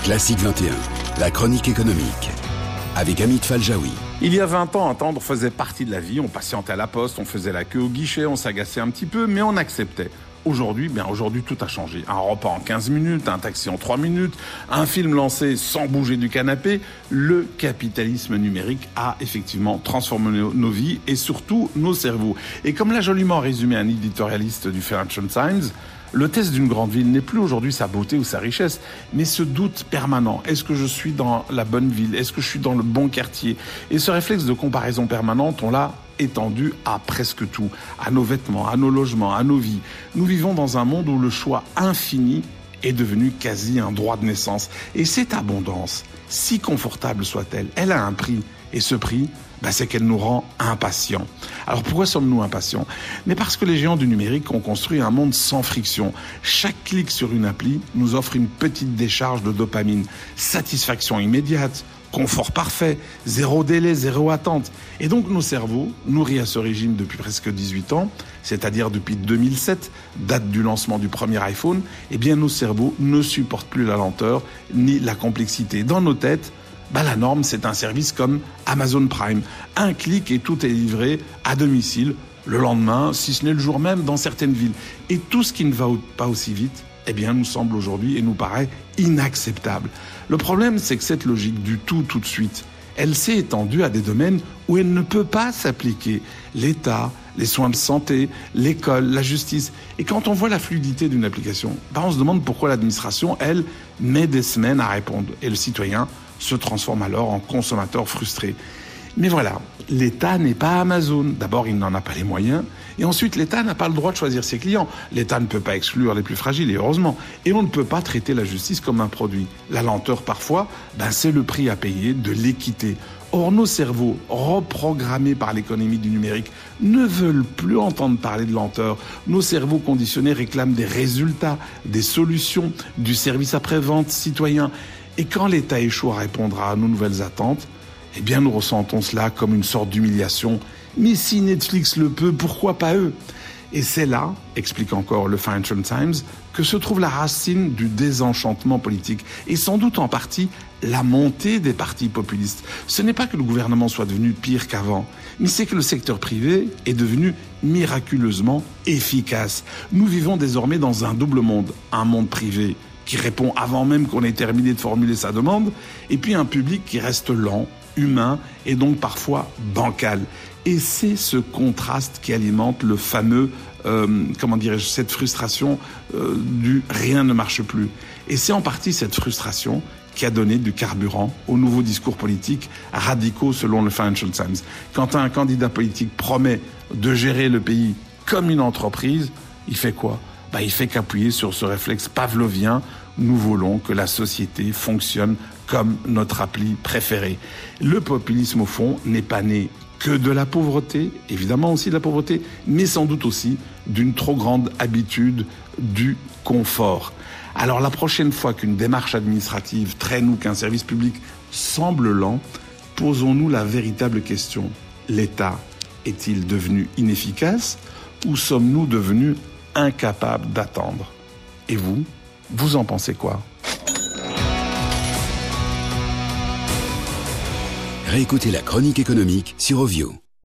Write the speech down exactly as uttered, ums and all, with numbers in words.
Classique vingt et un, la chronique économique, avec Amit Faljaoui. Il y a vingt ans, attendre faisait partie de la vie. On patientait à la poste, on faisait la queue au guichet, on s'agaçait un petit peu, mais on acceptait. Aujourd'hui, bien aujourd'hui, tout a changé. Un repas en quinze minutes, un taxi en trois minutes, un film lancé sans bouger du canapé. Le capitalisme numérique a effectivement transformé nos, nos vies et surtout nos cerveaux. Et comme l'a joliment résumé un éditorialiste du Financial Times, le test d'une grande ville n'est plus aujourd'hui sa beauté ou sa richesse, mais ce doute permanent. Est-ce que je suis dans la bonne ville? Est-ce que je suis dans le bon quartier? Et ce réflexe de comparaison permanente, on l'a étendu à presque tout, à nos vêtements, à nos logements, à nos vies. Nous vivons dans un monde où le choix infini est devenu quasi un droit de naissance. Et cette abondance, si confortable soit-elle, elle a un prix. Et ce prix, ben c'est qu'elle nous rend impatients. Alors pourquoi sommes-nous impatients? Mais parce que les géants du numérique ont construit un monde sans friction. Chaque clic sur une appli nous offre une petite décharge de dopamine, satisfaction immédiate, confort parfait, zéro délai, zéro attente. Et donc nos cerveaux, nourris à ce régime depuis presque dix-huit ans, c'est-à-dire depuis deux mille sept, date du lancement du premier iPhone, eh bien nos cerveaux ne supportent plus la lenteur ni la complexité. Dans nos têtes, bah la norme, c'est un service comme Amazon Prime. Un clic et tout est livré à domicile, le lendemain, si ce n'est le jour même, dans certaines villes. Et tout ce qui ne va pas aussi vite, eh bien, nous semble aujourd'hui et nous paraît inacceptable. Le problème, c'est que cette logique du tout tout de suite, elle s'est étendue à des domaines où elle ne peut pas s'appliquer. L'État, les soins de santé, l'école, la justice. Et quand on voit la fluidité d'une application, bah on se demande pourquoi l'administration, elle, met des semaines à répondre. Et le citoyen se transforme alors en consommateur frustré. Mais voilà, l'État n'est pas Amazon. D'abord, il n'en a pas les moyens. Et ensuite, l'État n'a pas le droit de choisir ses clients. L'État ne peut pas exclure les plus fragiles, et heureusement. Et on ne peut pas traiter la justice comme un produit. La lenteur, parfois, ben, c'est le prix à payer de l'équité. Or, nos cerveaux, reprogrammés par l'économie du numérique, ne veulent plus entendre parler de lenteur. Nos cerveaux conditionnés réclament des résultats, des solutions, du service après-vente citoyen. Et quand l'État échoue à répondre à nos nouvelles attentes, eh bien nous ressentons cela comme une sorte d'humiliation. Mais si Netflix le peut, pourquoi pas eux? Et c'est là, explique encore le Financial Times, que se trouve la racine du désenchantement politique et sans doute en partie la montée des partis populistes. Ce n'est pas que le gouvernement soit devenu pire qu'avant, mais c'est que le secteur privé est devenu miraculeusement efficace. Nous vivons désormais dans un double monde, un monde privé qui répond avant même qu'on ait terminé de formuler sa demande, et puis un public qui reste lent, humain et donc parfois bancal. Et c'est ce contraste qui alimente le fameux, euh, comment dirais-je, cette frustration euh, du rien ne marche plus. Et c'est en partie cette frustration qui a donné du carburant aux nouveaux discours politiques radicaux selon le Financial Times. Quand un candidat politique promet de gérer le pays comme une entreprise, il fait quoi? Bah, il fait qu'appuyer sur ce réflexe pavlovien. Nous voulons que la société fonctionne comme notre appli préférée. Le populisme, au fond, n'est pas né que de la pauvreté, évidemment aussi de la pauvreté, mais sans doute aussi d'une trop grande habitude du confort. Alors la prochaine fois qu'une démarche administrative traîne ou qu'un service public semble lent, posons-nous la véritable question. L'État est-il devenu inefficace ou sommes-nous devenus incapables d'attendre? Et vous, vous en pensez quoi? Réécoutez la chronique économique sur Ovio.